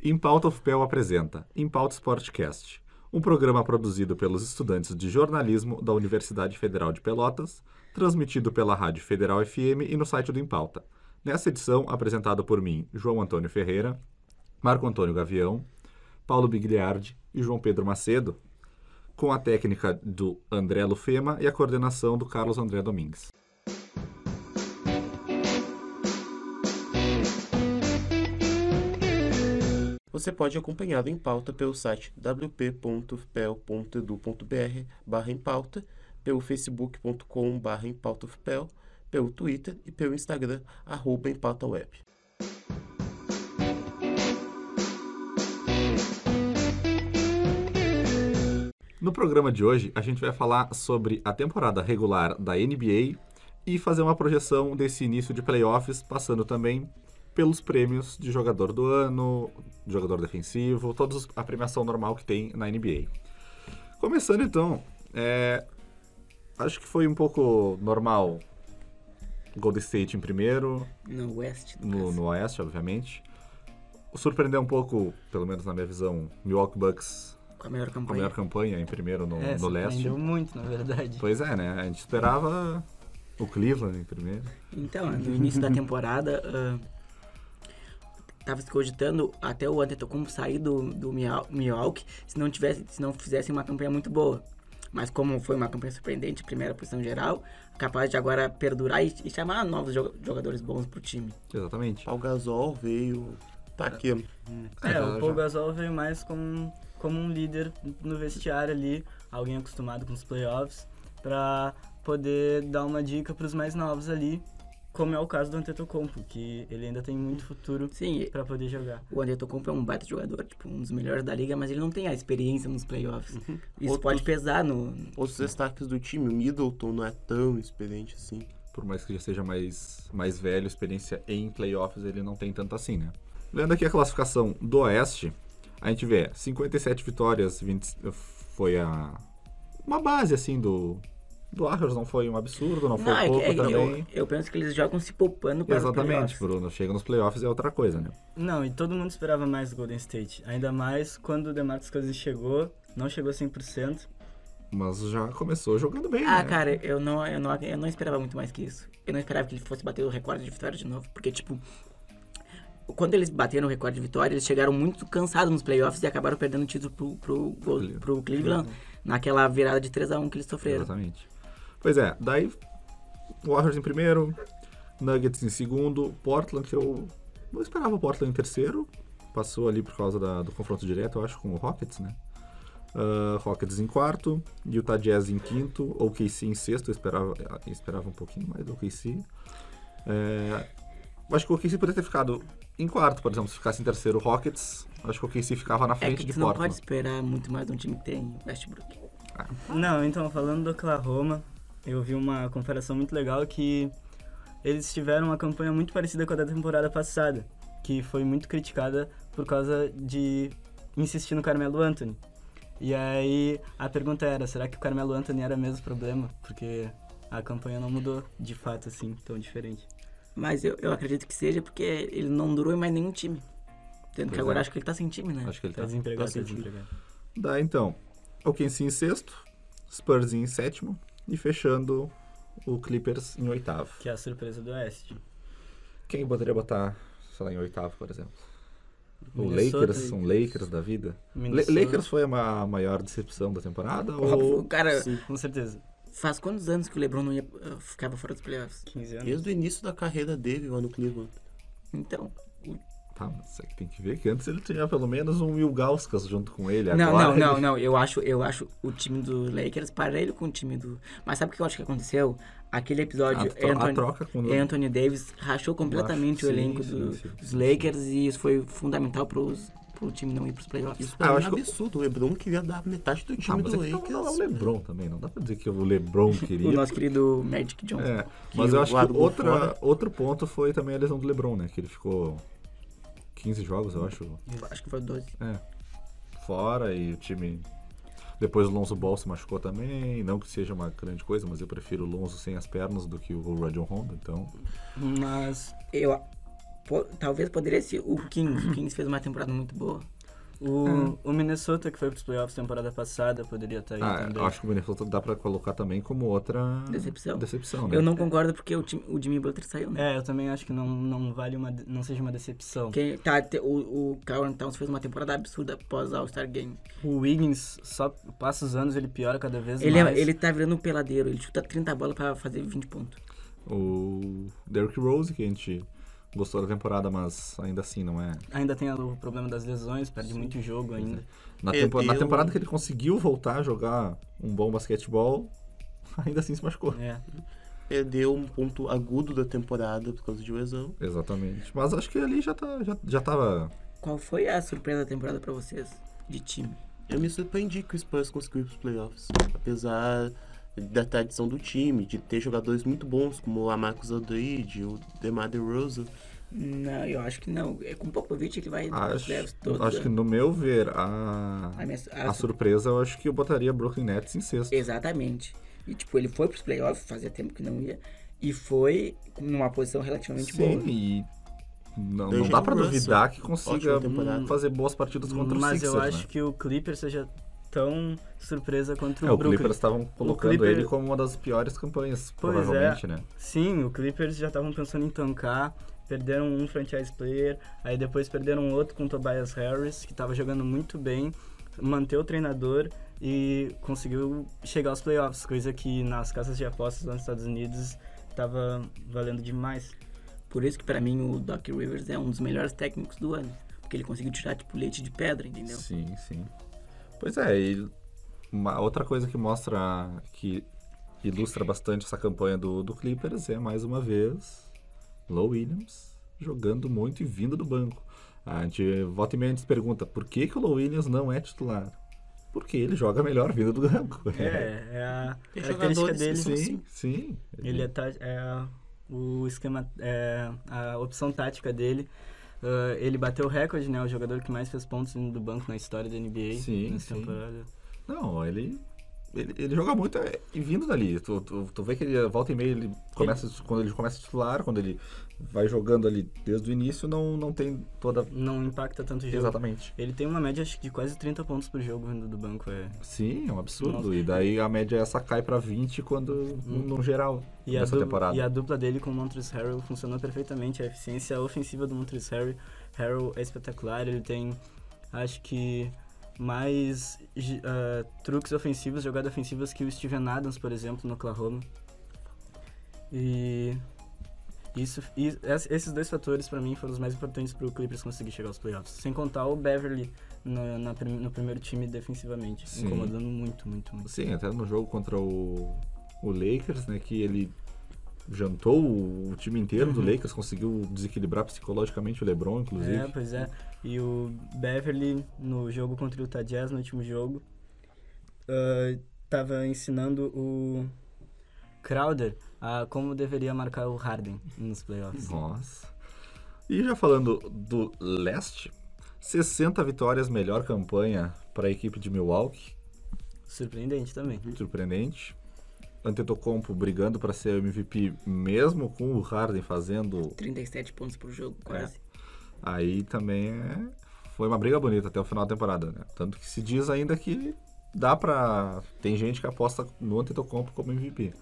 Em Pauta UFPEL apresenta Em Pauta Sportcast, um programa produzido pelos estudantes de jornalismo da Universidade Federal de Pelotas, transmitido pela Rádio Federal FM e no site do Em Pauta. Nessa edição, apresentado por mim, João Antônio Ferreira, Marco Antônio Gavião, Paulo Bigliardi e João Pedro Macedo, com a técnica do André Lufema e a coordenação do Carlos André Domingues. Você pode acompanhar o Em Pauta pelo site wp.ufpel.edu.br/empauta, pelo facebook.com/empautaufpel, pelo Twitter e pelo Instagram, @empautaweb. No programa de hoje, a gente vai falar sobre a temporada regular da NBA e fazer uma projeção desse início de playoffs, passando também pelos prêmios de jogador do ano, jogador defensivo, toda a premiação normal que tem na NBA. Começando então, acho que foi um pouco normal Golden State em primeiro. No Oeste. No Oeste, obviamente. Surpreendeu um pouco, pelo menos na minha visão, Milwaukee Bucks Com a melhor com a campanha. melhor campanha em primeiro no Leste. Surpreendeu muito, na verdade. Pois é, né? A gente esperava o Cleveland em primeiro. Então, no início da temporada, tava se cogitando até o Antetokounmpo sair do Milwaukee se não fizesse uma campanha muito boa. Mas como foi uma campanha surpreendente, primeira posição geral, capaz de agora perdurar e chamar novos jogadores bons pro time. Exatamente. Paul Gasol veio, tá aqui. O Paul Gasol veio mais como um líder no vestiário ali, alguém acostumado com os playoffs, pra poder dar uma dica pros mais novos ali, como é o caso do Antetokounmpo, que ele ainda tem muito futuro pra poder jogar. O Antetokounmpo é um baita jogador, tipo, um dos melhores da liga, mas ele não tem a experiência nos playoffs. Isso pode pesar no... Outros destaques do time, o Middleton não é tão experiente assim. Por mais que já seja mais velho, experiência em playoffs, ele não tem tanto assim, né? Lendo aqui a classificação do Oeste, a gente vê 57 vitórias, 20, foi uma base, assim, do Warriors. Não foi um absurdo, não foi pouco também. Eu penso que eles jogam se poupando para Exatamente, os Bruno. Chega nos playoffs é outra coisa, né? Não, e todo mundo esperava mais do Golden State. Ainda mais quando o DeMarcus Cousins chegou, não chegou 100%. Mas já começou jogando bem, Ah, né? cara, eu não esperava muito mais que isso. Eu não esperava que ele fosse bater o recorde de vitória de novo, porque, tipo, quando eles bateram o recorde de vitória, eles chegaram muito cansados nos playoffs e acabaram perdendo o título pro Cleveland naquela virada de 3-1 que eles sofreram. Exatamente. Pois é, daí Warriors em primeiro, Nuggets em segundo, Portland, que eu não esperava o Portland em terceiro, passou ali por causa do confronto direto, eu acho, com o Rockets, né? Rockets em quarto, Utah Jazz em quinto, OKC em sexto, eu esperava um pouquinho mais do OKC. Acho que o OKC poderia ter ficado em quarto, por exemplo, se ficasse em terceiro Rockets, acho que o OKC ficava na frente de Você não Portland. pode esperar muito mais de um time que tem Westbrook. Não, então, falando do Oklahoma, eu vi uma comparação muito legal que eles tiveram uma campanha muito parecida com a da temporada passada, que foi muito criticada por causa de insistir no Carmelo Anthony. E aí a pergunta era, será que o Carmelo Anthony era mesmo o problema? Porque a campanha não mudou de fato assim, tão diferente. Mas eu acredito que seja porque ele não durou em mais nenhum time. Tendo que agora é. acho que ele tá sem time, né? Acho que ele Tá desempregado, tá desempregado. Daí então, OKC em sexto, Spurs em sétimo e fechando o Clippers em oitavo. Que é a surpresa do Oeste. Quem poderia botar, sei lá, em oitavo, por exemplo? O Minnesota, Lakers, um Lakers da vida. Minnesota. Lakers foi a maior decepção da temporada? Óbvio, Ou... cara, Sim, com certeza. faz quantos anos que o LeBron não ficava fora dos playoffs? 15 anos. Desde o início da carreira dele lá no Cleveland. Então, Tá, mas é que tem que ver que antes ele tinha pelo menos um Will Gauskas junto com ele. Não, Agora ele... não. Eu acho o time do Lakers parelho com o time do... Mas sabe o que eu acho que aconteceu? Aquele episódio, A troca com Anthony Davis rachou completamente o Sim, elenco sim, dos sim. Lakers e isso foi fundamental pro time não ir pros playoffs. Isso pra mim é acho que- absurdo. O LeBron queria dar metade do time mas do é que Lakers. não é o LeBron também, não dá pra dizer que o LeBron queria. O nosso querido Magic Johnson. É, mas Que eu acho que largou fora. outro ponto foi também a lesão do LeBron, né? Que ele ficou 15 jogos, eu acho, Acho que foi 12. fora e o time... Depois o Lonzo Ball se machucou também, não que seja uma grande coisa, mas eu prefiro o Lonzo sem as pernas do que o Rajon Rondo, então... Mas Eu talvez poderia ser o Kings. O Kings fez uma temporada muito boa. O Minnesota, que foi pros playoffs temporada passada, poderia estar aí também. Eu acho que o Minnesota dá pra colocar também como outra Decepção. né? Eu não concordo porque o Jimmy Butler saiu, né? Eu também acho que não vale não seja uma decepção. O Karl Towns fez uma temporada absurda após o All-Star Game. O Wiggins, só passa os anos, ele piora cada vez mais. Ele tá virando um peladeiro, ele chuta 30 bolas pra fazer 20 pontos. O Derrick Rose, que a gente gostou da temporada, mas ainda assim não é... Ainda tem o problema das lesões, perde muito jogo ainda. Na temporada que ele conseguiu voltar a jogar um bom basquetebol, ainda assim se machucou. Perdeu um ponto agudo da temporada por causa de lesão. Exatamente. Mas acho que ali já tava... Qual foi a surpresa da temporada pra vocês, de time? Eu me surpreendi que o Spurs conseguiu ir pros playoffs. Apesar da tradição do time, de ter jogadores muito bons, como o Lamarcus Aldridge, o DeMar DeRozan. Não, eu acho que não. É com o Popovich que vai nos playoffs todos. Acho que no meu ver, a surpresa, eu acho que eu botaria Brooklyn Nets em sexto. Exatamente. E tipo, ele foi pros playoffs, fazia tempo que não ia, e foi numa posição relativamente boa. Sim, e não dá pra duvidar que consiga fazer boas partidas contra o Sixers, mas eu acho que o Clippers seja tão surpresa contra o Brooklyn. Brooklyn. O Clippers estavam colocando ele como uma das piores campanhas, provavelmente, né? Sim, o Clippers já estavam pensando em tancar, perderam um franchise player, aí depois perderam outro com o Tobias Harris, que estava jogando muito bem, manteve o treinador e conseguiu chegar aos playoffs, coisa que nas casas de apostas lá nos Estados Unidos estava valendo demais. Por isso que pra mim o Doc Rivers é um dos melhores técnicos do ano, porque ele conseguiu tirar tipo leite de pedra, entendeu? Sim. Pois é, e uma outra coisa que mostra, que ilustra bastante essa campanha do Clippers é, mais uma vez, Lou Williams jogando muito e vindo do banco. A gente volta e meia se pergunta, por que o Lou Williams não é titular? Porque ele joga melhor vindo do banco. É a característica dele. Sim. O esquema, a opção tática dele. Ele bateu o recorde, né? O jogador que mais fez pontos vindo do banco na história da NBA. Nessa temporada. Não, ele joga muito e vindo dali. Tu vê que ele volta e meia, quando ele começa a titular, quando ele vai jogando ali desde o início, não tem toda... Não impacta tanto o jogo. Exatamente. Ele tem uma média, acho que de quase 30 pontos por jogo vindo do banco. Sim, é um absurdo. Nossa. E daí a média essa cai pra 20 quando, no geral, nessa temporada. E a dupla dele com o Montrezl Harrell funcionou perfeitamente. A eficiência ofensiva do Montrezl Harrell é espetacular. Ele tem, acho que, mais truques ofensivos, jogadas ofensivas que o Steven Adams, por exemplo, no Oklahoma. E esses dois fatores, pra mim, foram os mais importantes pro Clippers conseguir chegar aos playoffs. Sem contar o Beverly no primeiro time defensivamente, Sim. incomodando muito. Sim, até no jogo contra o Lakers, né, que ele jantou o time inteiro do Lakers, conseguiu desequilibrar psicologicamente o LeBron, inclusive. Pois é. E o Beverly, no jogo contra o Utah Jazz, no último jogo, tava ensinando o Crowder a como deveria marcar o Harden nos playoffs. Nossa. E já falando do leste, 60 vitórias, melhor campanha para a equipe de Milwaukee. Surpreendente também. Surpreendente. Antetokounmpo brigando para ser MVP, mesmo com o Harden fazendo 37 pontos por jogo, quase. Aí também foi uma briga bonita até o final da temporada, né? Tanto que se diz ainda que tem gente que aposta no Antetokounmpo como MVP.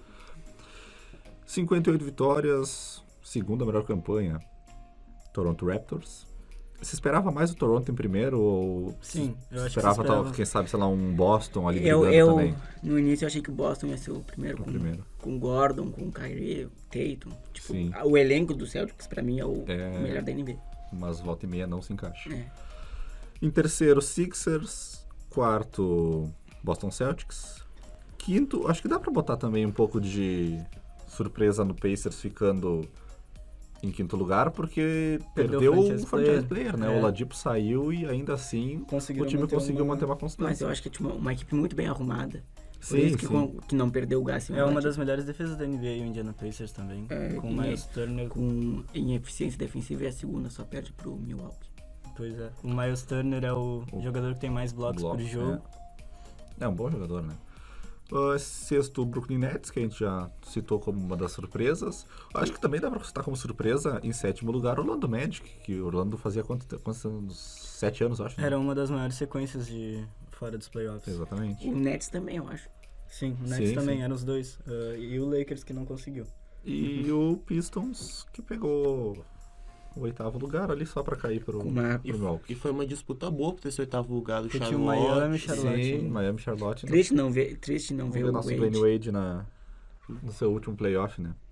58 vitórias, segunda melhor campanha, Toronto Raptors. Você esperava mais o Toronto em primeiro ou Sim, eu acho esperava, que esperava. Quem sabe, sei lá, um Boston ali brigando também? No início eu achei que o Boston ia ser o primeiro, com Gordon, com Kyrie, Tatum. Tipo, o elenco do Celtics pra mim é o melhor da NBA. Mas volta e meia não se encaixa. Em terceiro, Sixers. Quarto, Boston Celtics. Quinto, acho que dá pra botar também um pouco de surpresa no Pacers ficando em quinto lugar, porque perdeu o franchise player, né? O Oladipo saiu e ainda assim o time conseguiu manter uma constância. Mas eu acho que é uma equipe muito bem arrumada. Por Sim, isso que não perdeu o Gassi. É uma das melhores defesas da NBA, o Indiana Pacers também. Com o Miles Turner. Em eficiência defensiva é a segunda, só perde pro Milwaukee. Pois é. O Miles Turner é o jogador que tem mais blocos por jogo. É um bom jogador, né? Sexto, o Brooklyn Nets, que a gente já citou como uma das surpresas. Acho que também dá pra citar como surpresa, em sétimo lugar, o Orlando Magic, que o Orlando fazia quantos anos? 7 anos, acho. Né? Era uma das maiores sequências de fora dos playoffs. Exatamente. O Nets também, eu acho. Sim, o Nets Sim, também, sim. eram os dois. E o Lakers que não conseguiu. E o Pistons, que pegou o oitavo lugar ali só pra cair pro Milwaukee. E foi uma disputa boa por ter esse 8º lugar do Porque Charlotte. tinha o Miami, Charlotte. Sim, Miami, Charlotte. Triste não ver Vamos o ver nosso Dwayne Wade. Wade no seu último playoff, né?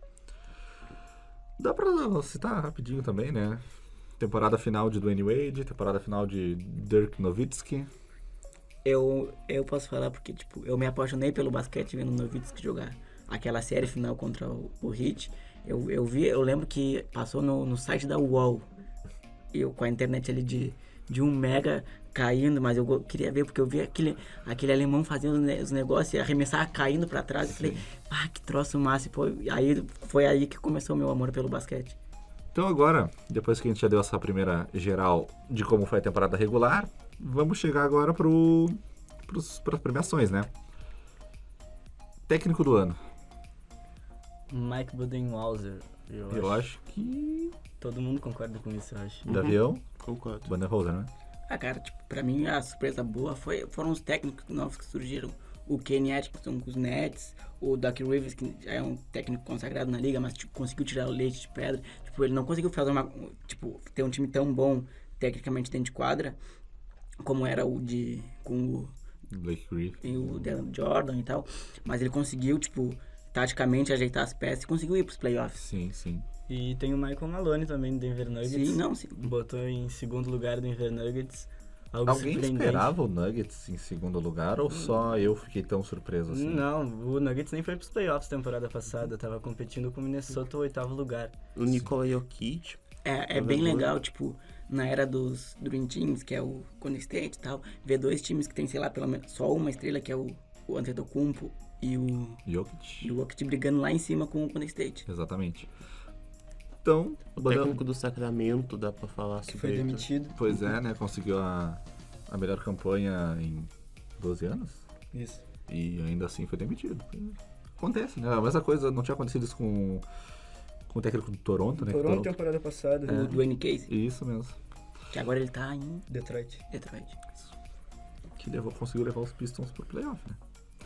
Dá pra citar rapidinho também, né? Temporada final de Dwayne Wade, temporada final de Dirk Nowitzki. Eu posso falar porque, tipo, eu me apaixonei pelo basquete vendo o Nowitzki jogar aquela série final contra o Heat. Eu lembro que passou no site da UOL, eu com a internet ali de 1 mega caindo, mas eu queria ver porque eu vi aquele alemão fazendo os negócios e arremessar caindo pra trás. Sim. E falei, que troço massa. E foi aí que começou o meu amor pelo basquete. Então agora, depois que a gente já deu essa primeira geral de como foi a temporada regular, vamos chegar agora pras premiações, né? Técnico do ano. Mike Budenholzer. Eu acho que... Todo mundo concorda com isso, eu acho. Davião, Concordo. Budenholzer, né? Cara, tipo, pra mim a surpresa boa foram os técnicos novos que surgiram. O Kenny Atkinson com os Nets, o Doc Rivers, que já é um técnico consagrado na liga, mas tipo, conseguiu tirar o leite de pedra. Tipo, ele não conseguiu fazer ter um time tão bom tecnicamente dentro de quadra, como era com o Blake Griffin. e o Devin Jordan e tal. Mas ele conseguiu, tipo, taticamente ajeitar as peças e conseguiu ir pros playoffs. Sim, sim. E tem o Michael Maloney também, do Denver Nuggets. Sim. Botou em segundo lugar do Denver Nuggets. Algo Alguém surpreendente. esperava o Nuggets em segundo lugar ou só eu fiquei tão surpreso assim? Não, o Nuggets nem foi pros playoffs temporada passada. Tava competindo com o Minnesota, o 8º lugar. O Nikola Jokic. É bem legal, tipo, na era dos Dream Teams, que é o Golden State e tal, ver dois times que tem, sei lá, pelo menos só uma estrela, que é o Antetokounmpo e o Jokic brigando lá em cima com o Golden State. Exatamente. Então, O técnico do Sacramento, dá pra falar Que sobre foi ele. demitido. pois é, né? Conseguiu a melhor campanha em 12 anos Isso. e ainda assim foi demitido. Acontece, né? A mesma coisa, não tinha acontecido isso com o técnico do Toronto, né? Toronto temporada passada. O Dwayne Casey, Isso mesmo. que agora ele tá em Detroit. Detroit. Que conseguiu levar os Pistons pro playoff, né?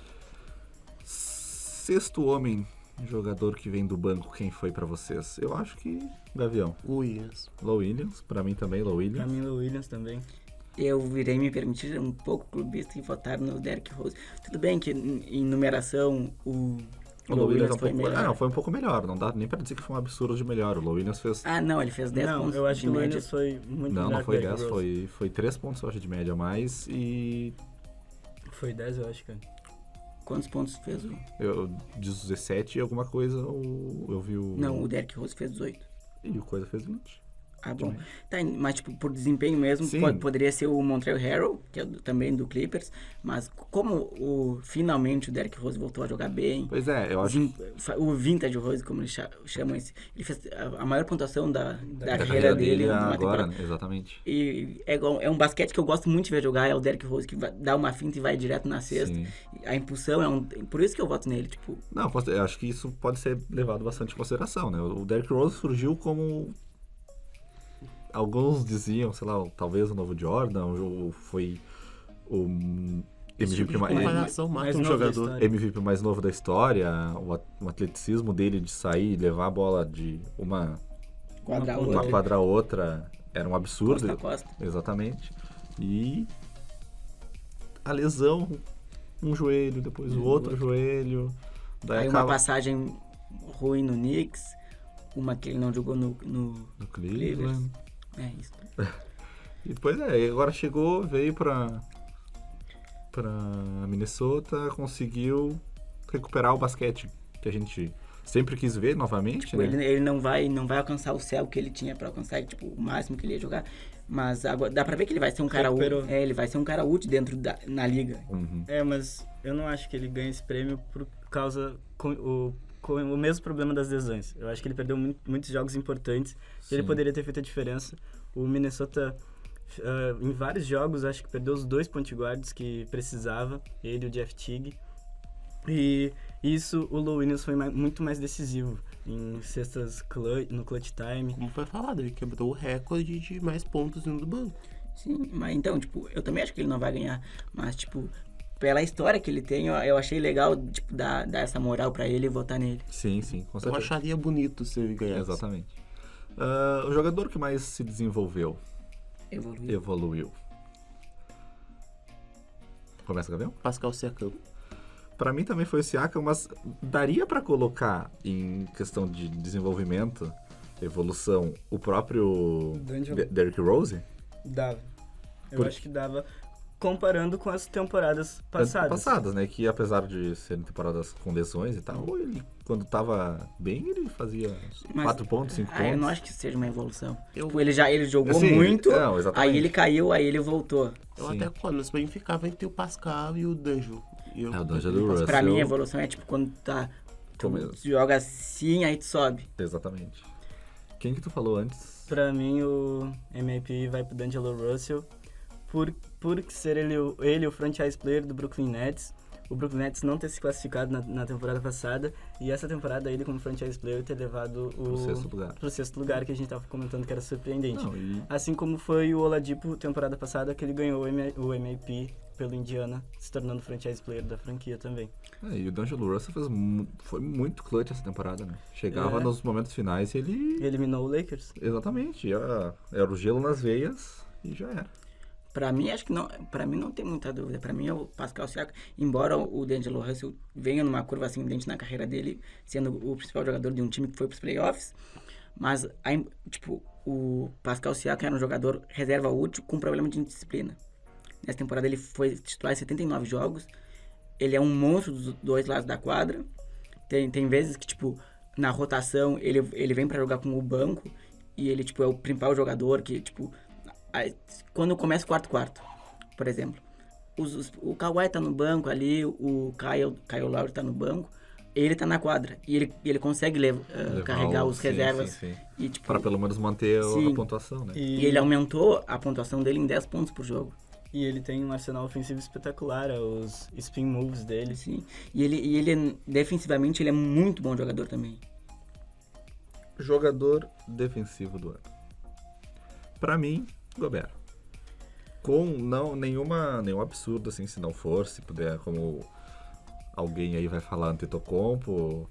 Sexto homem, jogador que vem do banco, quem foi pra vocês? Eu acho que Gavião. Williams. Low Williams, pra mim também, Low Pra Williams. mim, o Williams também. Eu virei me permitir um pouco clubista e votar no Derrick Rose. Tudo bem que em numeração o O Low Williams é um foi pouco... melhor. não, foi um pouco melhor. Não dá nem pra dizer que foi um absurdo de melhor. O Low Williams fez... Não, ele fez 10 Não, pontos eu acho de que o média. Williams foi muito Não, melhor não foi que o 10, Derrick Rose. foi 3 pontos, eu acho, de média a mais. E Foi 10, eu acho, cara. Quantos pontos fez o... 17 e alguma coisa, eu vi o... Não, o Derrick Rose fez 18. E o Coisa fez 20. Bom. Tá, mas tipo, por desempenho mesmo, Sim. poderia ser o Montreal Harrell, que é também do Clippers, mas como finalmente o Derrick Rose voltou a jogar bem, Pois é, eu acho o Vintage Rose, como eles chamam esse, ele fez a maior pontuação da que a carreira dele numa agora, temporada. né? Exatamente. E é um basquete que eu gosto muito de ver jogar, é o Derrick Rose que dá uma finta e vai direto na cesta. Sim. A impulsão por isso que eu voto nele, tipo, Não, eu acho que isso pode ser levado bastante em consideração, né? O Derrick Rose surgiu como... Alguns diziam, sei lá, talvez o novo Jordan, ou foi o MVP mais... comparação mata mais um novo da jogador. história. MVP mais novo da história, o atleticismo dele de sair e levar a bola de uma quadra a outra era um absurdo. costa a costa. Exatamente. E a lesão, um joelho, depois o outro joelho. Daí Aí uma acaba passagem ruim no Knicks, uma que ele não jogou no no Cleveland. É isso. E depois agora veio pra Minnesota, conseguiu recuperar o basquete que a gente sempre quis ver novamente, Tipo, né? ele não vai alcançar o céu que ele tinha pra alcançar, tipo, o máximo que ele ia jogar. Mas agora dá pra ver que ele vai ser um cara útil. Recuperou. Ele vai ser um cara útil na liga. Uhum. Mas eu não acho que ele ganhe esse prêmio por causa com o mesmo problema das lesões. Eu acho que ele perdeu muitos jogos importantes e ele Sim. poderia ter feito a diferença. O Minnesota, em vários jogos, acho que perdeu os 2 point guards que precisava, ele e o Jeff Teague. E isso, o Lou Williams foi muito mais decisivo em cestas no clutch time. Como foi falado, ele quebrou o recorde de mais pontos indo do banco. Sim, mas então, tipo, eu também acho que ele não vai ganhar, mas, tipo, pela história que ele tem, eu achei legal, tipo, dar essa moral pra ele e votar nele. Sim, com Eu certeza. acharia bonito se ele ganhasse. Exatamente. O jogador que mais se desenvolveu, evoluiu. Começa, Gabriel? Pascal Siakam. Pra mim também foi o Siakam, mas daria pra colocar em questão de desenvolvimento, evolução, o próprio D'Angelo. Derrick Rose? Dava. Eu Por- acho que dava, comparando com as temporadas passadas. Né? Que apesar de serem temporadas com lesões e tal, ele, quando tava bem, ele fazia Mas- 4 pontos, 5 pontos. Eu não acho que seja uma evolução. Eu- Tipo, ele jogou Sim, muito, não, exatamente. aí ele caiu, aí ele voltou. Eu Sim. até quando bem ficava entre o Pascal e o D'Angelo. E eu É, o D'Angelo preferi o Russell. Pra mim, a evolução é tipo quando tu Como eu- joga assim, aí tu sobe. Exatamente. Quem que tu falou antes? Pra mim, o MVP vai pro D'Angelo Russell, por ser ele o franchise player do Brooklyn Nets. O Brooklyn Nets não ter se classificado na temporada passada, e essa temporada ele, como franchise player, ter levado Pro sexto lugar. pro sexto lugar, que a gente tava comentando que era surpreendente. Não, e Assim como foi o Oladipo temporada passada, que ele ganhou o MVP pelo Indiana, se tornando franchise player da franquia também. e o D'Angelo Russell foi muito clutch essa temporada, né? Chegava É. nos momentos finais e ele... Eliminou o Lakers. Exatamente, era o gelo nas veias e já era. Pra mim, acho que não. Pra mim não tem muita dúvida. Pra mim é o Pascal Siakam. Embora o D'Angelo Russell venha numa curva ascendente na carreira dele, sendo o principal jogador de um time que foi pros playoffs, mas tipo, o Pascal Siakam era um jogador reserva útil com problema de indisciplina. Nessa temporada ele foi titular em 79 jogos. Ele é um monstro dos dois lados da quadra. Tem vezes que, tipo, na rotação ele vem pra jogar com o banco e ele, tipo, é o principal jogador que, tipo, quando começa o quarto, por exemplo, o Kawhi tá no banco ali, o Kyle Lowry tá no banco, ele tá na quadra e ele consegue carregar os reservas. Sim. E, tipo, Pra pelo menos manter Sim. a pontuação, né? e ele aumentou a pontuação dele em 10 pontos por jogo. E ele tem um arsenal ofensivo espetacular, os spin moves dele. Sim. E ele defensivamente, ele é muito bom jogador também. Jogador defensivo do ano. Pra mim, Gobert. Com nenhum absurdo, assim, se não for, se puder, como alguém aí vai falar, Antetokounmpo,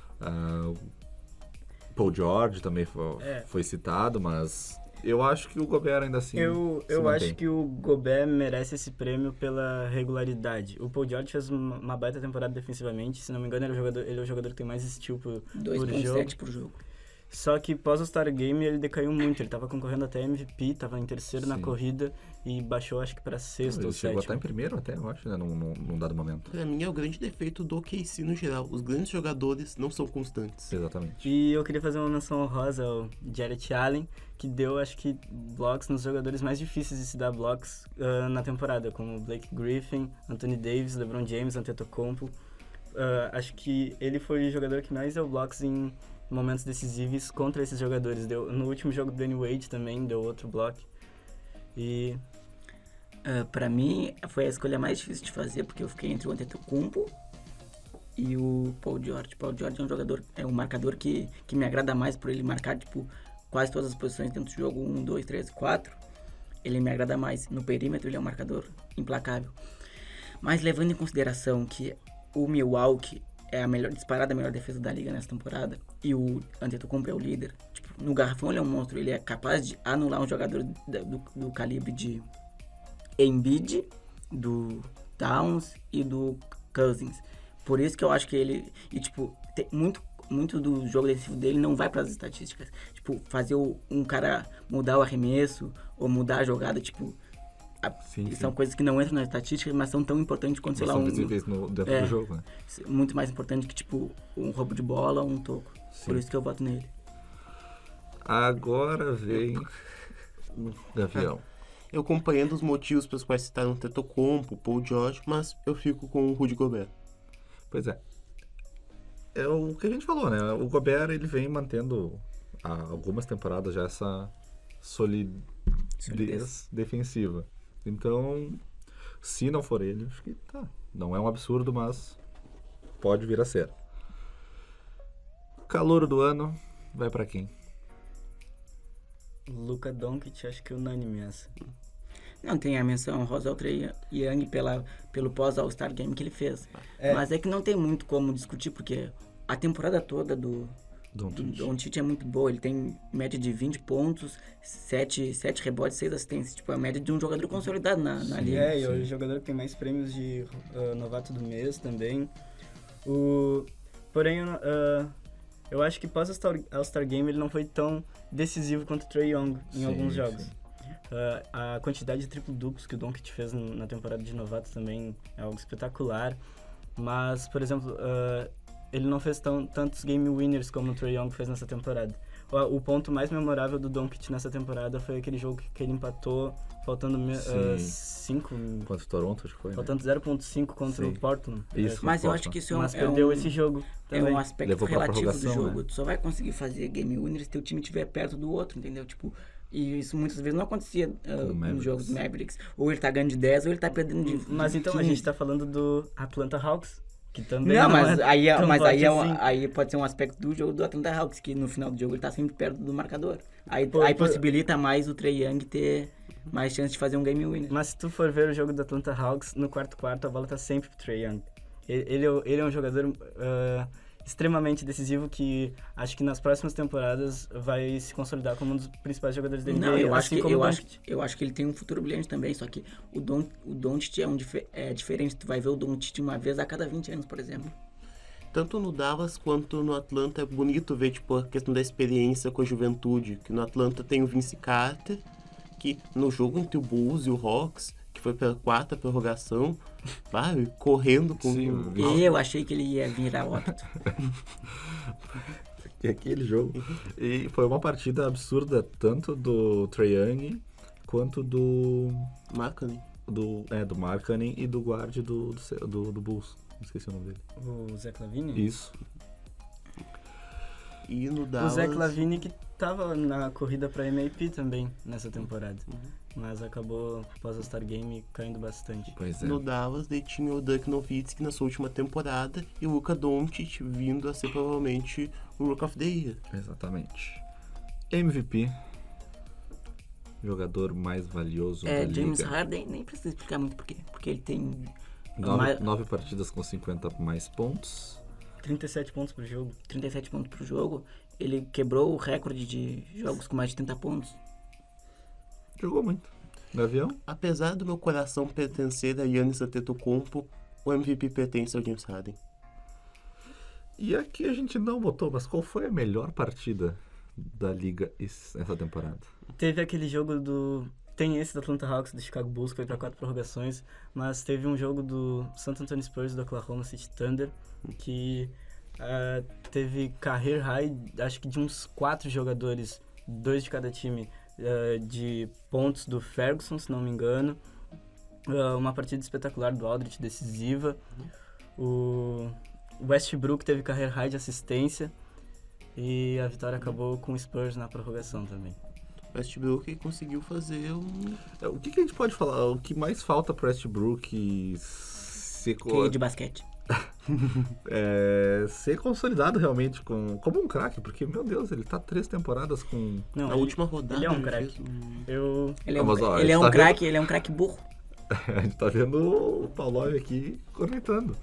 Paul George também foi citado, mas eu acho que o Gobert ainda assim Eu se mantém. acho que o Gobert merece esse prêmio pela regularidade. O Paul George fez uma baita temporada defensivamente, se não me engano ele é o jogador que tem mais steal por jogo. 2.7 por jogo. Só que pós o Star Game ele decaiu muito, ele tava concorrendo até MVP, tava em terceiro na Sim. corrida e baixou acho que pra sexto Ele ou chegou a estar sétimo. em primeiro até, eu acho, né, num dado momento. Pra mim é o grande defeito do OKC no geral. Os grandes jogadores não são constantes. Exatamente. E eu queria fazer uma menção honrosa ao Jarrett Allen, que deu, acho que, blocos nos jogadores mais difíceis de se dar blocos na temporada, como Blake Griffin, Anthony Davis, LeBron James, Antetokounmpo. Acho que ele foi o jogador que mais deu blocos em momentos decisivos contra esses jogadores. No último jogo do Danny Wade também deu outro bloco. E Pra mim, foi a escolha mais difícil de fazer, porque eu fiquei entre o Antetokounmpo e o Paul George. Paul George é um marcador que me agrada mais por ele marcar, tipo, quase todas as posições dentro do jogo, 1, 2, 3, 4. Ele me agrada mais. No perímetro, ele é um marcador implacável. Mas levando em consideração que o Milwaukee é disparada a melhor defesa da liga nessa temporada, e o Antetokounmpo é o líder, tipo, no garrafão ele é um monstro, ele é capaz de anular um jogador do calibre de Embiid, do Towns e do Cousins. Por isso que eu acho que ele... E, tipo, muito do jogo defensivo dele não vai para as estatísticas. Tipo, fazer um cara mudar o arremesso ou mudar a jogada, tipo... Sim. São coisas que não entram nas estatísticas, mas são tão importantes quanto, sei lá, São visíveis dentro do jogo, né? muito mais importante que, tipo, um roubo de bola ou um toco. Sim. Por isso que eu voto nele. Agora vem o Gavião. Eu compreendo os motivos pelos quais citaram o Antetokounmpo, Paul George, mas eu fico com o Rudy Gobert. Pois é. É o que a gente falou, né? O Gobert, ele vem mantendo há algumas temporadas já essa solidez defensiva. Então, se não for ele, acho que tá. Não é um absurdo, mas pode vir a ser. Calouro do ano vai pra quem? Luka Doncic, acho que é unânime essa. Não, tem a menção rosa ao Trae Young pelo pós-All-Star Game que ele fez. Mas é que não tem muito como discutir, porque a temporada toda do Doncic é muito boa. Ele tem média de 20 pontos, 7 rebotes, 6 assistências. Tipo, a média de um jogador consolidado na liga. E o jogador que tem mais prêmios de novato do mês também. Porém, eu acho que pós All-Star Game ele não foi tão decisivo quanto o Trae Young em alguns jogos. Sim. A quantidade de triplo-duplos que o Doncic fez na temporada de novato também é algo espetacular. Mas, por exemplo, ele não fez tantos game winners como o Trae Young fez nessa temporada. O ponto mais memorável do Doncic nessa temporada foi aquele jogo que ele empatou faltando 5... Contra o Toronto, acho que foi, faltando 0.5 contra o Portland. Isso, Mas eu acho que isso perdeu esse jogo também. É um aspecto Levou pra relativo do prorrogação, jogo. né? Tu só vai conseguir fazer game winner se teu time estiver perto do outro, entendeu? Tipo, e isso muitas vezes não acontecia nos jogos do Mavericks. Ou ele tá ganhando de 10 ou ele tá perdendo de Mas então 15. a gente tá falando do Atlanta Hawks, que também Não, é aí pode ser um aspecto do jogo do Atlanta Hawks, que no final do jogo ele tá sempre perto do marcador. Aí possibilita mais o Trae Young ter mais chance de fazer um game winner. Mas se tu for ver o jogo do Atlanta Hawks, no quarto a bola tá sempre pro Trae Young. Ele é um jogador extremamente decisivo que acho que nas próximas temporadas vai se consolidar como um dos principais jogadores da NBA. Não, eu acho que ele tem um futuro brilhante também, só que o Doncic é diferente. Tu vai ver o Doncic uma vez a cada 20 anos, por exemplo. Tanto no Dallas quanto no Atlanta é bonito ver, tipo, a questão da experiência com a juventude. Que no Atlanta tem o Vince Carter, que no jogo entre o Bulls e o Hawks, que foi pela quarta prorrogação, vai correndo com... Sim, Eu achei que ele ia virar óbito. Aquele jogo. E foi uma partida absurda, tanto do Trae Young quanto do Markkanen. do Markkanen e do guard do Bulls. Esqueci o nome dele. o Zach LaVine. Isso. E no O Dallas... Zach LaVine que tava na corrida pra MVP também nessa temporada. Mas acabou, após o All-Star Game, caindo bastante. Pois é. No Dallas, daí tinha o Dirk Nowitzki na sua última temporada e o Luka Doncic vindo a ser provavelmente o Rook of the Year. Exatamente. MVP. Jogador mais valioso da James liga. Harden, nem precisa explicar muito por quê. Porque ele tem... 9 partidas com 50 mais pontos. 37 pontos por jogo. 37 pontos pro jogo. Ele quebrou o recorde de jogos com mais de 30 pontos. Jogou muito. Gavião? Apesar do meu coração pertencer a Giannis Antetokounmpo, o MVP pertence ao James Harden. E aqui a gente não botou, mas qual foi a melhor partida da liga essa temporada? Teve aquele jogo Tem esse do Atlanta Hawks, do Chicago Bulls, que foi pra 4 prorrogações, mas teve um jogo do San Antonio Spurs e do Oklahoma City Thunder, que teve career high, acho que de uns 4 jogadores, 2 de cada time, de pontos do Ferguson, se não me engano. Uma partida espetacular do Aldridge, decisiva. O Westbrook teve career high de assistência, e a vitória acabou com o Spurs na prorrogação também. Westbrook conseguiu fazer O que a gente pode falar? O que mais falta pro Westbrook ser de basquete. ser consolidado realmente como um craque, porque, meu Deus, ele tá 3 temporadas com... Não, a última rodada. ele é um fez craque. Ele Ele é um craque burro. A gente tá vendo o Paulov aqui cornetando.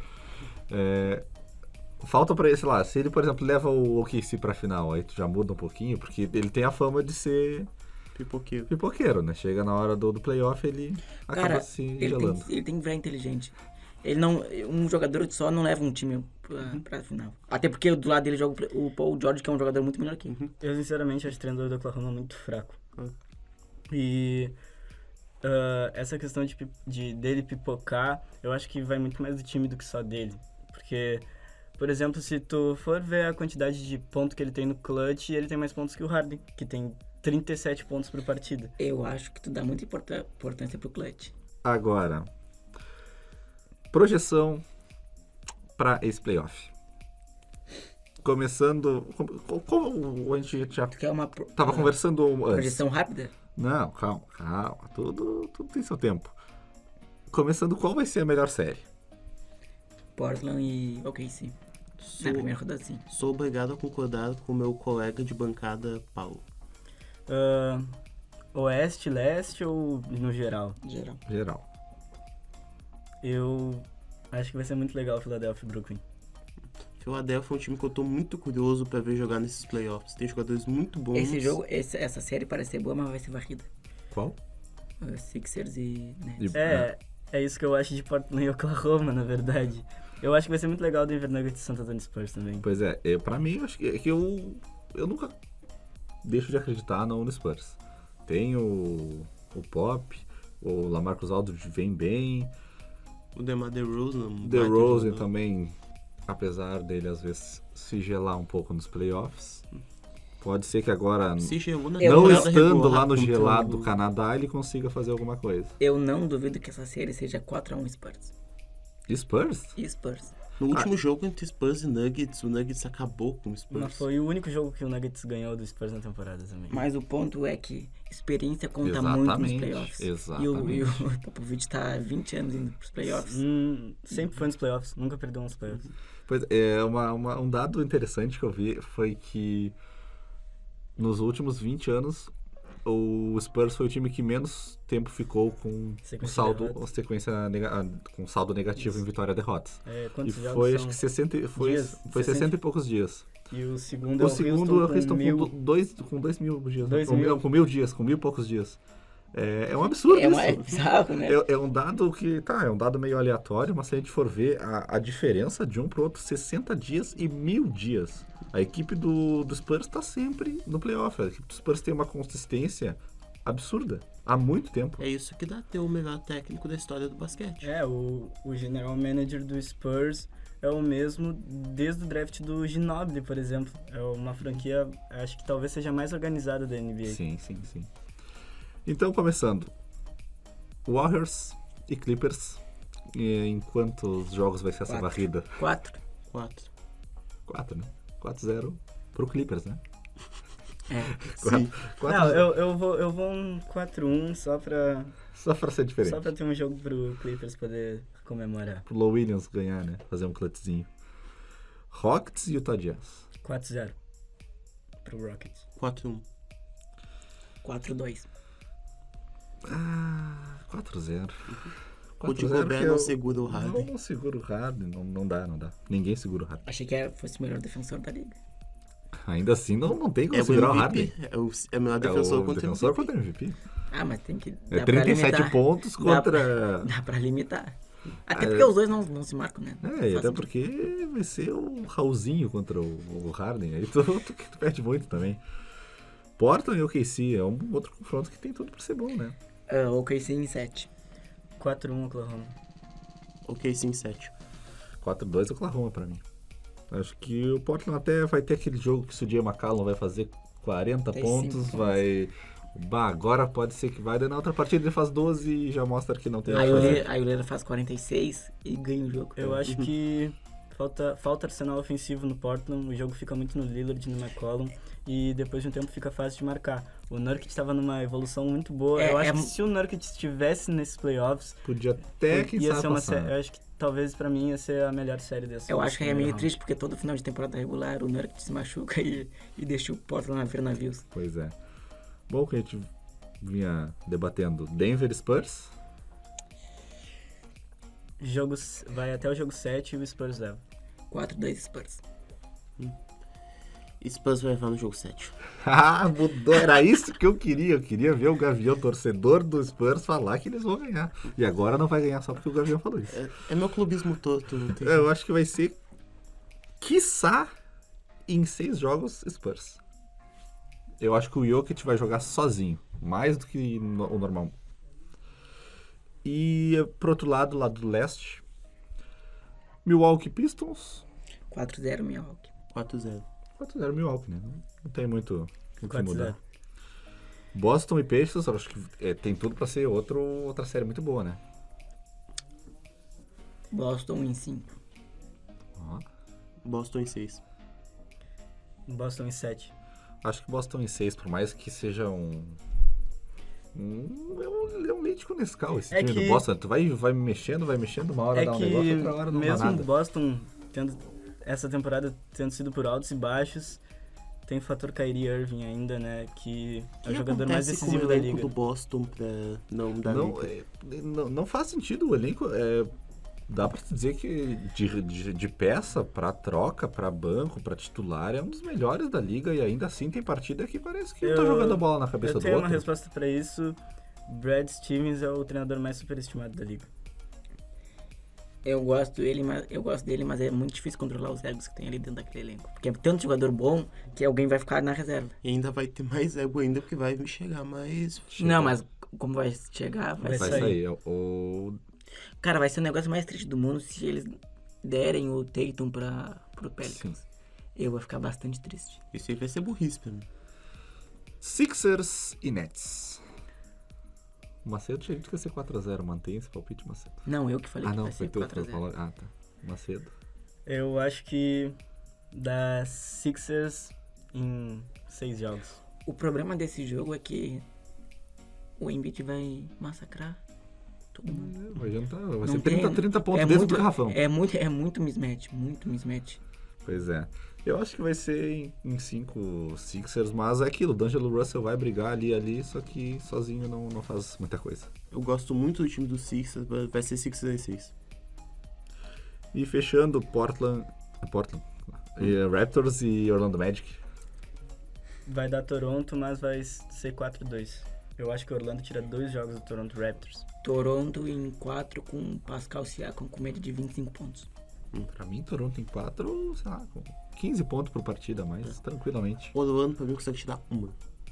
Falta pra ele, sei lá, se ele, por exemplo, leva o OKC pra final, aí tu já muda um pouquinho, porque ele tem a fama de ser pipoqueiro, né? Chega na hora do playoff, ele acaba se gelando. Ele tem que virar inteligente. Um jogador só não leva um time pra final. Até porque do lado dele joga o Paul George, que é um jogador muito melhor que ele. Eu, sinceramente, acho o treinador do Oklahoma muito fraco. E essa questão dele pipocar, eu acho que vai muito mais do time do que só dele. Porque, por exemplo, se tu for ver a quantidade de pontos que ele tem no clutch, ele tem mais pontos que o Harden, que tem 37 pontos por partida. Eu acho que tu dá muita importância pro clutch. Agora, projeção para esse playoff. Começando... Como a gente já tava conversando antes. Projeção rápida? Não, calma. Tudo tem seu tempo. Começando, qual vai ser a melhor série? Portland e OKC. Na primeira rodada, sim. Sou obrigado a concordar com o meu colega de bancada, Paulo. Oeste, leste ou no geral? Geral. Geral. Eu acho que vai ser muito legal o Philadelphia e Brooklyn. Philadelphia é um time que eu tô muito curioso pra ver jogar nesses playoffs. Tem jogadores muito bons. Esse jogo, essa série parece ser boa, mas vai ser varrida. Qual? Sixers e Nets. É isso que eu acho de Portland e Oklahoma, na verdade. Eu acho que vai ser muito legal o Denver Nuggets e San Antonio Spurs também. Pois é, pra mim, acho que eu nunca deixo de acreditar no Spurs. Tem o Pop, o LaMarcus Aldridge vem bem, O DeMar DeRozan. DeRozan também, apesar dele às vezes se gelar um pouco nos playoffs. Pode ser que agora, Se gelou na não temporada estando regular lá no contra gelado do o- Canadá, ele consiga fazer alguma coisa. Eu não duvido que essa série seja 4-1 Spurs. Spurs? E Spurs. No último jogo entre Spurs e Nuggets, o Nuggets acabou com o Spurs. Mas foi o único jogo que o Nuggets ganhou do Spurs na temporada também. Mas o ponto é que experiência conta muito nos Exatamente, playoffs. exatamente. E o Popovich tá há 20 anos indo pros playoffs. Sempre foi nos playoffs, nunca perdeu uns playoffs. Pois é, um dado interessante que eu vi foi que nos últimos 20 anos o Spurs foi o time que menos tempo ficou com Sequência de derrotas. com saldo negativo em vitória e derrotas. E Quantos jogos foi são? acho que 60, foi Dias? 60 e poucos dias. E o segundo é O segundo é o Houston mil. com 2.000 dias. Dois Com mil. com 1.000 dias, com 1.000 e poucos dias. É um absurdo É isso. bizarro, né? É um dado que, é um dado meio aleatório, mas se a gente for ver a diferença de um pro outro, 60 dias e 1.000 dias. A equipe do Spurs está sempre no playoff. A equipe do Spurs tem uma consistência absurda, há muito tempo. É isso que dá ter o melhor técnico da história do basquete. O general manager do Spurs é o mesmo desde o draft do Ginobili, por exemplo. É uma franquia, acho que talvez seja a mais organizada da NBA. Sim. Então, começando. Warriors e Clippers. Em quantos jogos vai ser essa 4. varrida? 4. 4, né? 4-0 pro Clippers, né? Sim. 4 Não, eu vou um 4-1 só pra ser diferente. Só pra ter um jogo pro Clippers poder comemorar. Pro Low Williams ganhar, né? Fazer um clutchzinho. Rockets e Utah Jazz. 4-0 pro Rockets. 4-1. 4-2. 4-0. O de Gobert não segura o Harden. Não segura o Harden, não dá. Ninguém segura o Harden. Achei que fosse o melhor defensor da liga. Ainda assim, não tem como É o segurar o MVP. Harden. É o melhor defensor contra defensor MVP. contra MVP. Ah, mas tem que... É dá pra 37 limitar. pontos contra... Dá pra limitar. Até porque os dois não se marcam, né? E até porque vai ser o Raulzinho contra o Harden. Aí tu perde muito também. Portland e OKC é um outro confronto que tem tudo pra ser bom, né? OKC em 7. 4-1 Oklahoma. Ok, sim, 7. 4-2 Oklahoma pra mim. Acho que o Portland até vai ter aquele jogo que o CJ McCollum vai fazer 40 pontos, vai... agora pode ser que vai, daí na outra partida ele faz 12 e já mostra que não tem Aí o o que fazer. Lillard faz 46 e ganha o jogo. Eu acho que falta arsenal ofensivo no Portland, o jogo fica muito no Lillard e no McCollum, e depois de um tempo fica fácil de marcar. O Nurkic estava numa evolução muito boa. Eu acho que se o Nurkic estivesse nesses playoffs, Podia até, quem ia sabe, ser uma passar. série. Eu acho que talvez pra mim ia ser a melhor série dessa. Eu acho que é meio primeiro round. triste porque todo final de temporada regular o Nurkic se machuca e deixa o Portland na ver navios. Pois é. Bom, que a gente vinha debatendo Denver Spurs. Vai até o jogo 7 e o Spurs leva. 4-2 Spurs. Spurs vai levar no jogo 7. Mudou. Era isso que eu queria. Eu queria ver o Gavião, torcedor do Spurs, falar que eles vão ganhar. E agora não vai ganhar só porque o Gavião falou isso. É meu clubismo torto. Não tem... Eu acho que vai ser, quiçá, em 6 jogos, Spurs. Eu acho que o Jokic vai jogar sozinho, mais do que o normal. E pro outro lado, lado do leste, Milwaukee Pistons. 4-0 Milwaukee. 4-0. 4-0 Milwaukee, né? Não tem muito o que 4-0. mudar. Boston e Pacers, eu acho que tem tudo pra ser outra série muito boa, né? Boston em 5. Ó. Boston em 6. Boston em 7. Acho que Boston em 6, por mais que seja É um leite com Nescau esse É time que- do Boston. Tu vai mexendo, uma hora É dá um que negócio, outra hora não dá mesmo nada. o Boston, essa temporada tendo sido por altos e baixos, tem o fator Kyrie Irving ainda, né? Que é o jogador mais decisivo da liga. do Boston pra não dar liga? Não faz sentido o elenco. Dá pra se dizer que de peça pra troca, pra banco, pra titular, é um dos melhores da liga e ainda assim tem partida que parece que tá jogando a bola na cabeça Eu do tenho outro. uma resposta pra isso. Brad Stevens é o treinador mais superestimado da liga. Eu gosto dele, mas é muito difícil controlar os egos que tem ali dentro daquele elenco. Porque é tanto jogador bom que alguém vai ficar na reserva. E ainda vai ter mais ego ainda, porque vai chegar mais... Não, mas como vai chegar, Vai vai sair. Cara, vai ser o negócio mais triste do mundo se eles derem o Tatum pro Pelicans. Sim. Eu vou ficar bastante triste. Isso aí vai ser burrice pra mim. Sixers e Nets. O Macedo tinha dito que ia ser 4x0. Mantém esse palpite, Macedo? Não, eu que falei que Não, vai foi ser teu 4x0. falou. Ah, tá. Macedo. Eu acho que dá Sixers em 6 jogos. O problema desse jogo é que o Embiid vai massacrar todo mundo. Vai jantar, vai Não ser tem- 30 pontos dentro do garrafão. É muito mismatch, muito mismatch. Pois é. Eu acho que vai ser em 5 Sixers, mas é aquilo, o D'Angelo Russell vai brigar ali, só que sozinho não faz muita coisa. Eu gosto muito do time do Sixers, vai ser Sixers em 6. E fechando, Portland, Raptors e Orlando Magic. Vai dar Toronto, mas vai ser 4-2. Eu acho que o Orlando tira 2 jogos do Toronto Raptors. Toronto em 4 com Pascal Siakam com média de 25 pontos. Pra mim, Toronto em 4, sei lá, com 15 pontos por partida, mas tranquilamente. Orlando pra mim consegue tirar uma.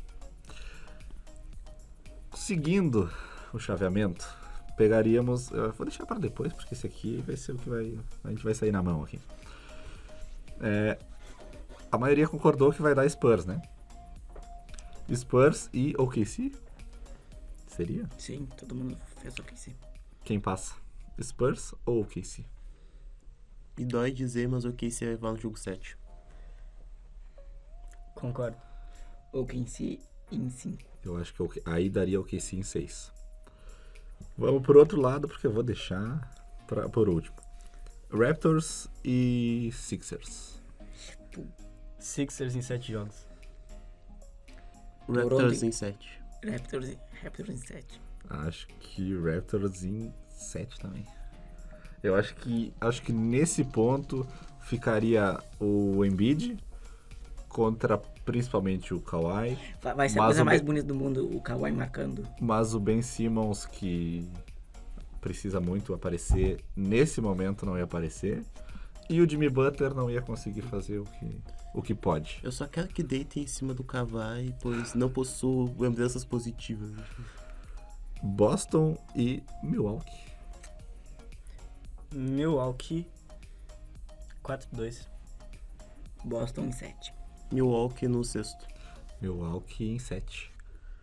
Seguindo o chaveamento, pegaríamos... Eu vou deixar para depois, porque esse aqui vai ser o que a gente vai sair na mão aqui. A maioria concordou que vai dar Spurs, né? Spurs e OKC? Seria? Sim, todo mundo fez o que sim. Quem passa? Spurs ou OKC? E dói dizer, mas o KC vai levar no jogo 7. Concordo. Ou quem se em 5. Eu acho que aí daria OKC em 6. Vamos por outro lado, porque eu vou deixar por último. Raptors e Sixers. Sixers em 7 jogos. Raptors em 7. Raptors em 7. Acho que Raptors em 7 também. Eu acho que nesse ponto ficaria o Embiid contra principalmente o Kawhi. Vai ser a Mas coisa o mais Ben- bonita do mundo, o Kawhi marcando. Mas o Ben Simmons, que precisa muito aparecer, nesse momento não ia aparecer. E o Jimmy Butler não ia conseguir fazer o que pode. Eu só quero que deitem em cima do Kawhi, pois não possuo lembranças positivas. Boston e Milwaukee. Milwaukee 4-2. Boston em 7. Milwaukee no 6º. Milwaukee em 7.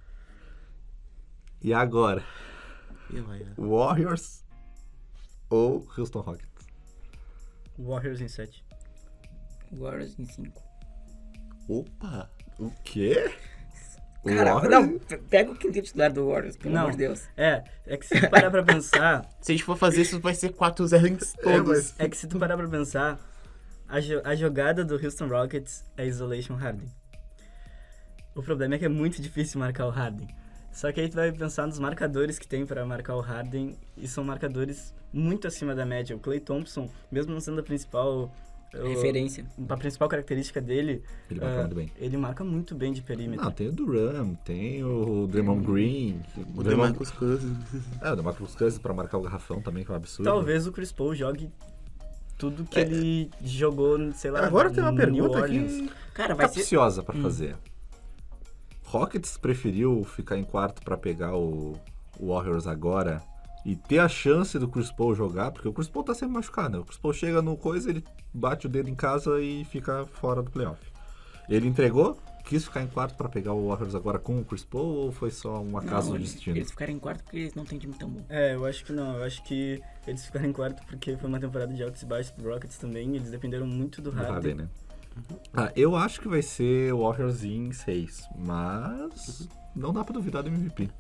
E agora? E vai, Warriors ou Houston Rockets? Warriors em 7. Warriors em 5. Opa! O quê? Cara, Warriors? não, pega o quinto titular do Warriors, pelo Não. amor de Deus. É que se tu parar pra pensar, Se a gente for fazer isso, vai ser 4-0 em todos. é que se tu parar pra pensar, a jogada do Houston Rockets é isolation Harden. O problema é que é muito difícil marcar o Harden. Só que aí tu vai pensar nos marcadores que tem pra marcar o Harden, e são marcadores muito acima da média. O Klay Thompson, mesmo não sendo a principal Referência. a principal característica dele, Ele marca muito bem. ele marca muito bem de perímetro. Não, tem o Duran, tem o Draymond Green. O DeMarcus Cousins. O DeMarcus Cousins pra marcar o garrafão também, que é um absurdo. Talvez o Chris Paul jogue tudo que ele jogou, sei lá, Agora tem uma no pergunta New Orleans. que Cara, vai ser... capciosa pra fazer. Rockets preferiu ficar em quarto pra pegar o Warriors agora e ter a chance do Chris Paul jogar, porque o Chris Paul tá sempre machucado, né? O Chris Paul chega no coisa, ele bate o dedo em casa e fica fora do playoff. Ele entregou? Quis ficar em quarto pra pegar o Warriors agora com o Chris Paul ou foi só um acaso do destino? Eles ficaram em quarto porque eles não têm time tão bom. Eu acho que não. Eu acho que eles ficaram em quarto porque foi uma temporada de altos e baixos do Rockets também. Eles dependeram muito do Do Harden. Harden, né? Eu acho que vai ser o Warriors em 6, mas não dá pra duvidar do MVP.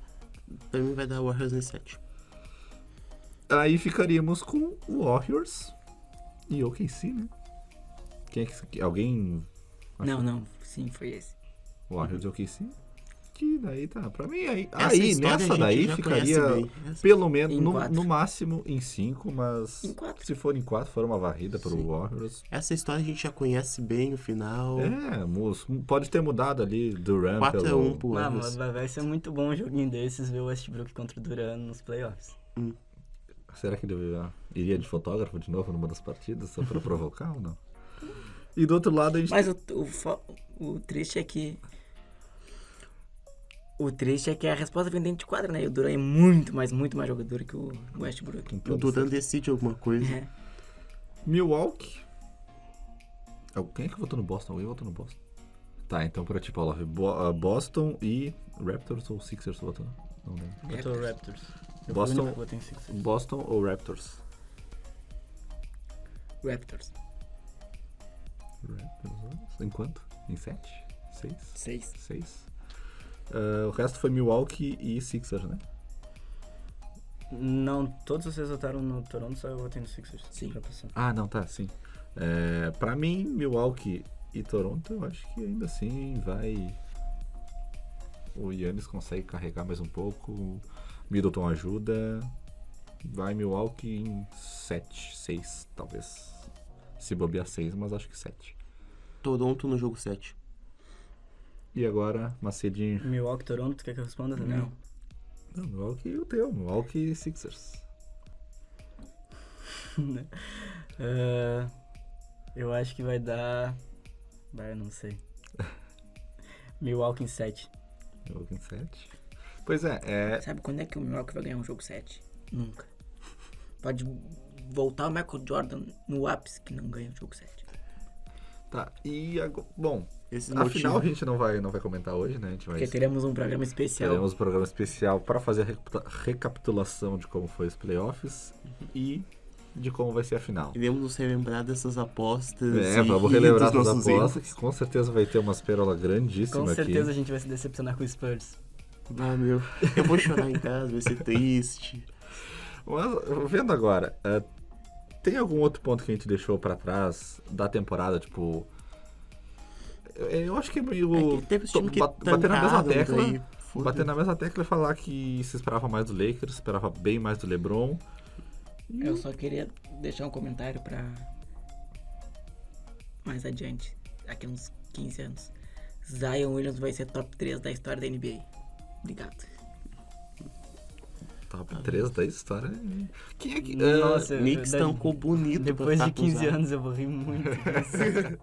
Pra mim vai dar Warriors em 7. Aí ficaríamos com Warriors e OKC, né? Quem é que... Alguém... Não, sim, foi esse. Warriors e OKC? Que daí tá, pra mim, aí história a nessa gente daí já ficaria conhece bem. pelo menos, Em 4. no máximo em 5, mas Em 4. se for em 4, for uma varrida pro Sim. Warriors. Essa história a gente já conhece bem o final. Pode ter mudado ali Durant 4-1 pelo... pro Warriors. Mas vai ser muito bom um joguinho desses ver o Westbrook contra o Durant nos playoffs. Será que ele iria de fotógrafo de novo numa das partidas, só pra provocar ou não? E do outro lado a gente... Mas o triste é que... O triste é que a resposta vem dentro de quadra, né? E o Durant é muito mais jogador que o Westbrook. Então, O Durant decide alguma coisa. É. Milwaukee. Quem é que votou no Boston? Alguém votou no Boston? Tá, então pra ti, Paulo. Boston e Raptors ou Sixers votou? Não lembro. Botou o Raptors. Eu Boston- fui o único que votei em Sixers. Boston ou Raptors? Raptors. Raptors, em quanto? Em 7? 6? 6. 6. O resto foi Milwaukee e Sixers, né? Não, todos vocês votaram no Toronto, só eu votei no Sixers. Sim. Pra passar. Ah, não, tá, sim. Pra mim, Milwaukee e Toronto, eu acho que ainda assim vai... O Giannis consegue carregar mais um pouco, o Middleton ajuda, vai Milwaukee em 7, 6, talvez. Se bobear 6, mas acho que 7. Toronto no jogo 7. E agora, Macedinho. Milwaukee, Toronto, tu quer que eu responda também? Não. Não, Milwaukee e o teu, Milwaukee e Sixers. Eu acho que vai dar... eu não sei. Milwaukee em 7. Milwaukee em 7. Pois é. Sabe quando é que o Milwaukee vai ganhar um jogo 7? Nunca. Pode voltar o Michael Jordan no ápice que não ganha o jogo 7. Tá, e agora, bom, Esse afinal a motivo. gente não vai comentar hoje, né? A gente vai... Porque teremos um programa especial. Teremos um programa especial para fazer a recapitulação de como foi os playoffs e de como vai ser a final. Iremos nos relembrar dessas apostas. Vamos e relembrar dos das nossos apostas, erros. que com certeza vai ter umas pérolas grandíssimas Com certeza aqui. a gente vai se decepcionar com o Spurs. Ah, meu. Eu vou chorar em casa, vai ser triste. Mas, vendo agora, tem algum outro ponto que a gente deixou para trás da temporada, tipo... Eu acho que é meio... Teve esse time que bater na mesma tancaram, tecla... daí, Bater na mesma tecla e falar que se esperava mais do Lakers, esperava bem mais do LeBron. Eu só queria deixar um comentário pra mais adiante, daqui a uns 15 anos. Zion Williams vai ser top 3 da história da NBA. Obrigado. Top 3 da história. Quem é que... Nossa, Knicks tancou bonito. Depois pra de 15 acusar. anos eu vou rir muito disso.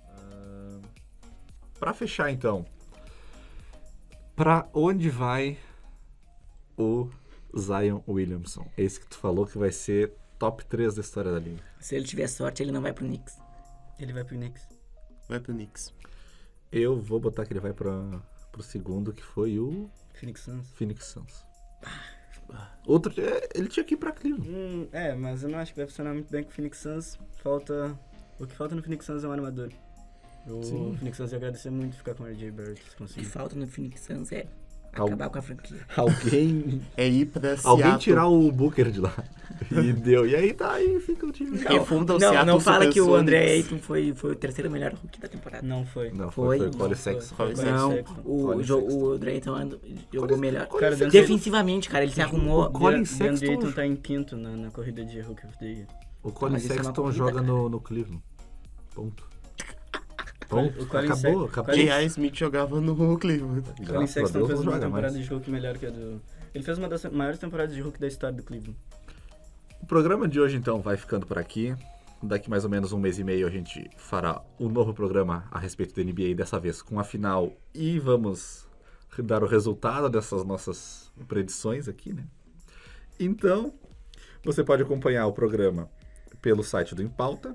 Pra fechar, então. Pra onde vai o Zion Williamson? Esse que tu falou que vai ser top 3 da história da liga. Se ele tiver sorte, ele não vai pro Knicks. Ele vai pro Knicks. Vai pro Knicks. Eu vou botar que ele vai pro segundo, que foi o Phoenix Suns. Phoenix Suns. Outro, ele tinha que ir pra Cleveland. Mas eu não acho que vai funcionar muito bem com o Phoenix Suns. O que falta no Phoenix Suns é um armador. O Phoenix Suns ia agradecer muito ficar com o RJ Barrett. se O que conseguir. falta no Phoenix Suns é Al- acabar com a franquia. Alguém É ir pra Alguém Seattle. tirar o Booker de lá. E deu. E aí tá, aí fica o time. Refunda o Não, Seattle não fala que o Supersonics. André Ayton foi o terceiro melhor rookie da temporada. Não foi. Não, Foi. foi o Colin Não Sexton. foi. Não, Sexton. o André Ayton jogou melhor. Cara, Defensivamente, cara, ele se arrumou. Colin DeAndre Sexton- Ayton tá em quinto na corrida de Rookie of the Year. O Colin Mas isso é uma Sexton corrida, joga cara. no Cleveland. Ponto. Ponto. O Colin Acabou. J.R. Smith jogava no Cleveland. Colin Graças a Sexton Deus fez não uma joga temporada mais. de Rookie melhor que a do... Ele fez uma das maiores temporadas de Rookie da história do Cleveland. O programa de hoje, então, vai ficando por aqui. Daqui mais ou menos um mês e meio a gente fará um novo programa a respeito da NBA, dessa vez com a final. E vamos dar o resultado dessas nossas predições aqui, né? Então, você pode acompanhar o programa pelo site do Em Pauta,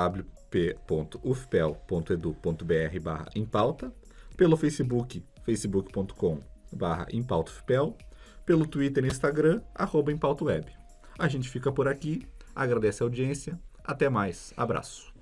wp.ufpel.edu.br/empauta, pelo Facebook, facebook.com/empautaufpel, pelo Twitter e Instagram, @empautaweb. A gente fica por aqui, agradece a audiência, até mais, abraço.